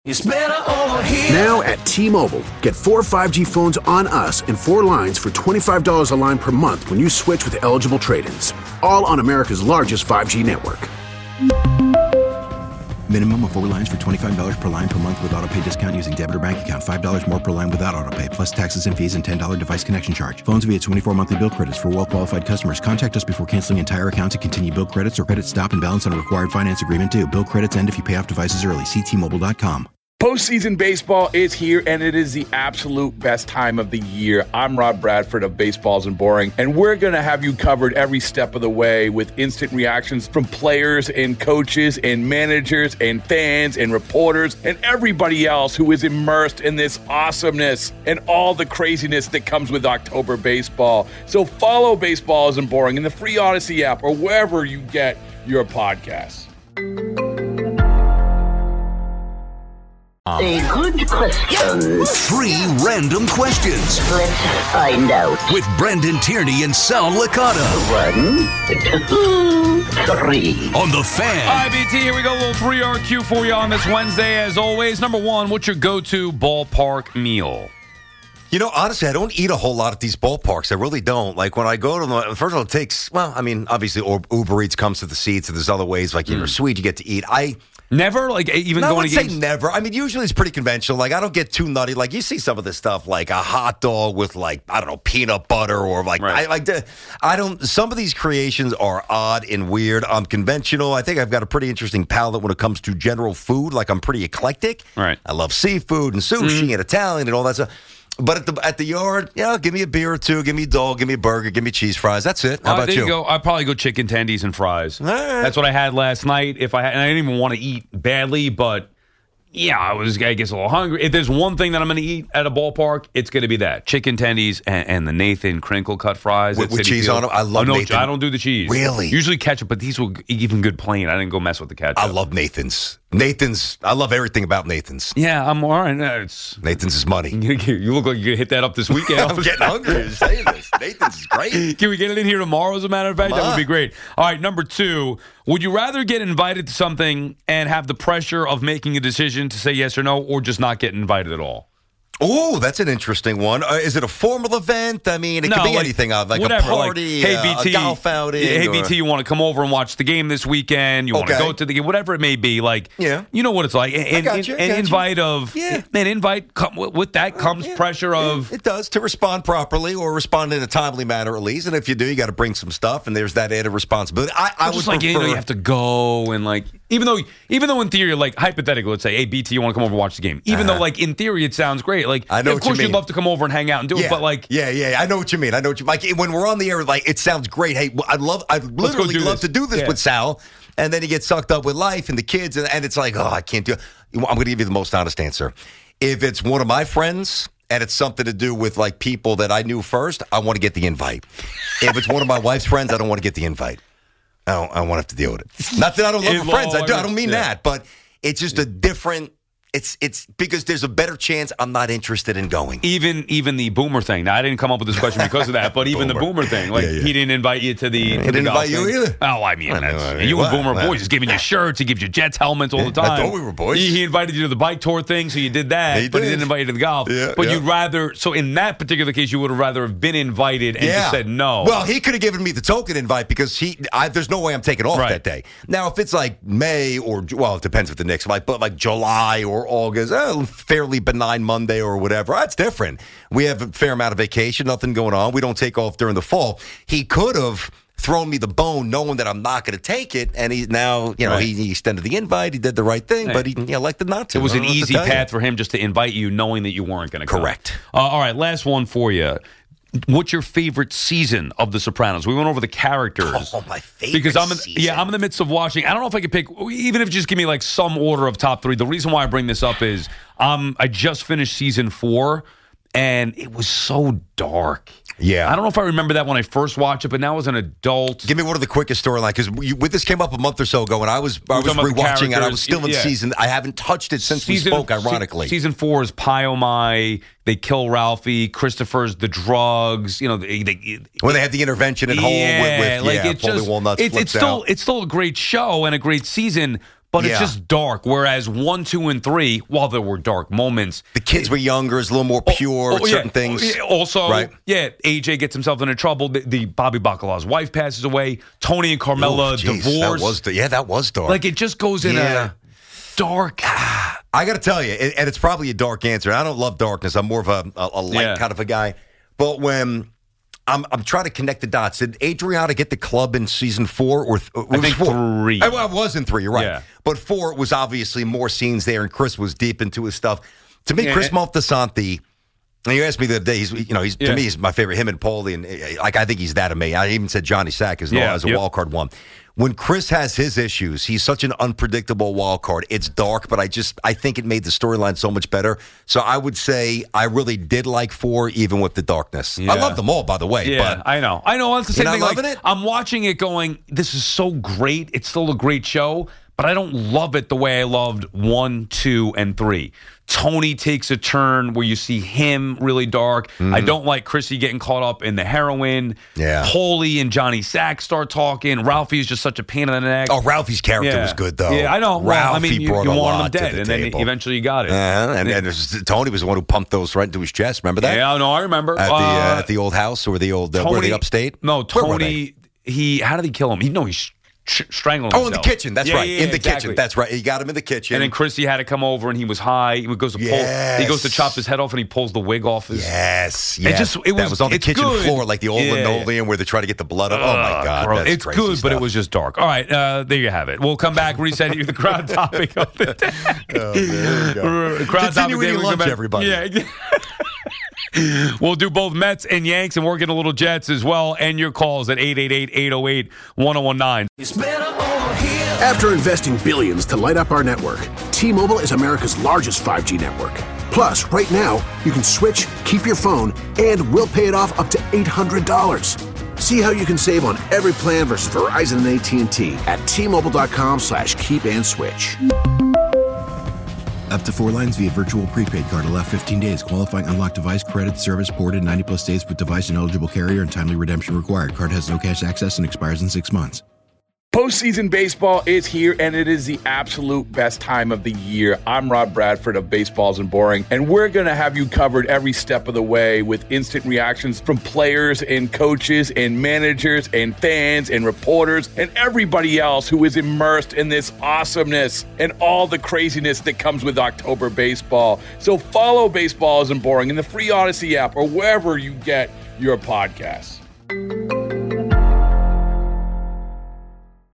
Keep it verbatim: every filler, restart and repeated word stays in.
It's better over here. Now at T-Mobile, get four five G phones on us and four lines for twenty-five dollars a line per month when you switch with eligible trade-ins. All on America's largest five G network. Minimum of four lines for twenty-five dollars per line per month with autopay discount using debit or bank account. five dollars more per line without autopay, plus taxes and fees and ten dollars device connection charge. Phones via twenty-four monthly bill credits for well-qualified customers. Contact us before canceling entire account to continue bill credits or credit stop and balance on a required finance agreement due. Bill credits end if you pay off devices early. See T Mobile dot com. Postseason baseball is here, and it is the absolute best time of the year. I'm Rob Bradford of Baseballs and Boring, and we're going to have you covered every step of the way with instant reactions from players and coaches and managers and fans and reporters and everybody else who is immersed in this awesomeness and all the craziness that comes with October baseball. So follow Baseballs and Boring in the free Odyssey app or wherever you get your podcasts. A good question. Three random questions. Let's find out. With Brendan Tierney and Sal Licata. One, two, three. On The Fan. All right, B T, here we go. A little three R Q for you on this Wednesday, as always. Number one, what's your go-to ballpark meal? You know, honestly, I don't eat a whole lot at these ballparks. I really don't. Like, when I go to them, first of all, it takes, well, I mean, obviously, Uber Eats comes to the seats, and there's other ways, like, you know, sweet, you get to eat. I... Never? Like, even no, going to games? I would say never. I mean, usually it's pretty conventional. Like, I don't get too nutty. Like, you see some of this stuff, like a hot dog with, like, I don't know, peanut butter or, like, right. I like the, I don't, some of these creations are odd and weird. I'm conventional. I think I've got a pretty interesting palate when it comes to general food. Like, I'm pretty eclectic. Right. I love seafood and sushi mm. and Italian and all that stuff. But at the at the yard, yeah, give me a beer or two, give me a dog, give me a burger, give me cheese fries. That's it. How uh, about there you? you go. I'd probably go chicken tendies and fries. All right. That's what I had last night. If I had, and I didn't even want to eat badly, but yeah, I was, I guess, a little hungry. If there's one thing that I'm going to eat at a ballpark, it's going to be that chicken tendies and, and the Nathan crinkle cut fries with, with cheese on them. I love oh, no, Nathan. I don't do the cheese. Really? Usually ketchup, but these were even good plain. I didn't go mess with the ketchup. I love Nathan's. Nathan's. I love everything about Nathan's. Yeah, I'm all right. No, it's Nathan's is money. You look like you could hit that up this weekend. I'm getting hungry just saying this. Nathan's is great. Can we get it in here tomorrow, as a matter of fact? That would be great. All right, number two, would you rather get invited to something and have the pressure of making a decision to say yes or no, or just not get invited at all? Oh, that's an interesting one. Uh, is it a formal event? I mean, it no, could be like, anything. Uh, like whatever, a party, like, hey, uh, B T, a golf outing. Hey, or... B T, you want to come over and watch the game this weekend? You want okay. to go to the game? Whatever it may be. Like, yeah. you know what it's like. And, I got you, I and got invite you. of, yeah. man, invite, come, with that comes yeah. pressure of. It does, to respond properly or respond in a timely manner at least. And if you do, you got to bring some stuff, and there's that added responsibility. I, I would just like, prefer... you know, you have to go and like, even though, even though in theory, like hypothetically, let's say, hey, B T, you want to come over and watch the game? Even uh-huh. though, like, in theory, it sounds great. Like, I know yeah, of what you course, mean. you'd love to come over and hang out and do yeah. it, but like, yeah, yeah, I know what you mean. I know what you like when we're on the air. Like, it sounds great. Hey, I'd love, I'd literally love this. to do this yeah. with Sal, and then you get sucked up with life and the kids, and, and it's like, oh, I can't do it. I'm going to give you the most honest answer. If it's one of my friends and it's something to do with like people that I knew first, I want to get the invite. If it's one of my wife's friends, I don't want to get the invite. I don't, I don't want to have to deal with it. Not that I don't love If her friends. all I, do, I don't mean yeah. that, but it's just a different. It's it's because there's a better chance I'm not interested in going. Even even the Boomer thing. Now, I didn't come up with this question because of that, but even Boomer. the Boomer thing. Like, Yeah, yeah. he didn't invite you to the He to didn't the golf invite you thing. either? Oh, I mean, I that's, know, I mean, you what? and Boomer What? boys. He's giving you shirts. He gives you Jets helmets all the I time. thought we were boys. He, he invited you to the bike tour thing, so you did that, He but did. he didn't invite you to the golf. Yeah, but yeah. you'd rather, so in that particular case, you would have rather have been invited and yeah. just said no. Well, he could have given me the token invite because he. I, there's no way I'm taking off Right. that day. Now, if it's like May or well, it depends with the Knicks. Like, but like July or August, eh, fairly benign Monday or whatever. That's different. We have a fair amount of vacation, nothing going on. We don't take off during the fall. He could have thrown me the bone knowing that I'm not going to take it, and he now, you know, Right. he, he extended the invite. He did the right thing, Hey. but he you know, elected not to. It was I an don't know what to easy tell you. path for him just to invite you knowing that you weren't going to come. Correct. Uh, all right, last one for you. What's your favorite season of The Sopranos? We went over the characters. Oh, my favorite Because I'm in, season. yeah, I'm in the midst of watching. I don't know if I could pick, even if you just give me like some order of top three. The reason why I bring this up is um, I just finished season four, and it was so dark. Yeah. I don't know if I remember that when I first watched it, but now as an adult. Give me one of the quickest storyline because with this came up a month or so ago, and I was I was talking about the rewatching it. I characters. was still in Yeah. season. I haven't touched it since Season- we spoke. se- Ironically, season four is Pyomai. They kill Ralphie. Christopher's the drugs. You know, they, they, when they have the intervention at home with, with like yeah, it's Paulie just, Walnuts it's, flips it's still out. it's still a great show and a great season. but Yeah. it's just dark. Whereas one, two, and three, while there were dark moments, The kids were younger, it's a little more pure with oh, yeah. certain things. Yeah, Also, Right. yeah, A J gets himself into trouble. The, the Bobby Bacala's wife passes away. Tony and Carmella Oh, geez, divorce. That was, yeah, that was dark. Like, it just goes in Yeah. a dark. I got to tell you, and it's probably a dark answer. I don't love darkness. I'm more of a, a, a light Yeah. kind of a guy. But when I'm, I'm trying to connect the dots, did Adriana get the club in season four or th- it I was think four? three. I, I was in three. You're right. Yeah. But four was obviously more scenes there, and Chris was deep into his stuff. To me, Yeah, Chris and- Maltasanti. And you asked me the other day. He's, you know, he's Yeah. to me, he's my favorite. Him and Paulie, and uh, like I think he's that amazing. I even said Johnny Sack as, Yeah, as a yep. wild card one. When Chris has his issues, he's such an unpredictable wild card. It's dark, but I just I think it made the storyline so much better. So I would say I really did like four, even with the darkness. Yeah. I love them all, by the way. Yeah, but I know. I know. It's the same You're thing. not Like, loving it? I'm watching it going, this is so great. It's still a great show, but I don't love it the way I loved one, two, and three. Tony takes a turn where you see him really dark. I don't like Chrissy getting caught up in the heroin. Yeah. Paulie and Johnny Sack start talking. Ralphie is just such a pain in the neck. oh, Ralphie's character yeah. was good though. Yeah, I know. Well, Ralphie I mean, you, brought you a want lot him to dead, the and table. then eventually you got it. Uh, and, and it was- Tony was the one who pumped those right into his chest. Remember that? Yeah, no, I remember. At the uh, Uh, at the old house or the old uh, were they upstate? No, Where were they? Tony. He how did he kill him? He no, he sh- sh- strangled Oh, himself. in the kitchen. That's Yeah, right. yeah, in the exactly. kitchen. That's right. He got him in the kitchen. And then Chrissy had to come over, and he was high. He goes to pull. He goes to Yes. chop his head off, and he pulls the wig off his. Yes, It yes. just- it that was- was on the it's kitchen good. floor, like the old Yeah. linoleum where they try to get the blood up. Oh my Ugh, god, gross. that's it's crazy good, but it stuff. was just dark. All right, uh, there you have it. We'll come back, reset you the crowd topic of the day. Oh, there we go. Crowd Continue topic. eating day, we'll come lunch, back. everybody. Yeah. We'll do both Mets and Yanks, and we're getting a little Jets as well. And your calls at eight eight eight, eight oh eight, one oh one nine. After investing billions to light up our network, T-Mobile is America's largest five G network. Plus, right now, you can switch, keep your phone, and we'll pay it off up to eight hundred dollars. See how you can save on every plan versus Verizon and A T and T at T-Mobile.com slash keep and switch. Up to four lines via virtual prepaid card. Allow fifteen days. Qualifying unlocked device credit service ported ninety plus days with device and eligible carrier and timely redemption required. Card has no cash access and expires in six months. Postseason baseball is here, and it is the absolute best time of the year. I'm Rob Bradford of Baseballs and Boring, and we're going to have you covered every step of the way with instant reactions from players and coaches and managers and fans and reporters and everybody else who is immersed in this awesomeness and all the craziness that comes with October baseball. So follow Baseballs and Boring in the free Odyssey app or wherever you get your podcasts.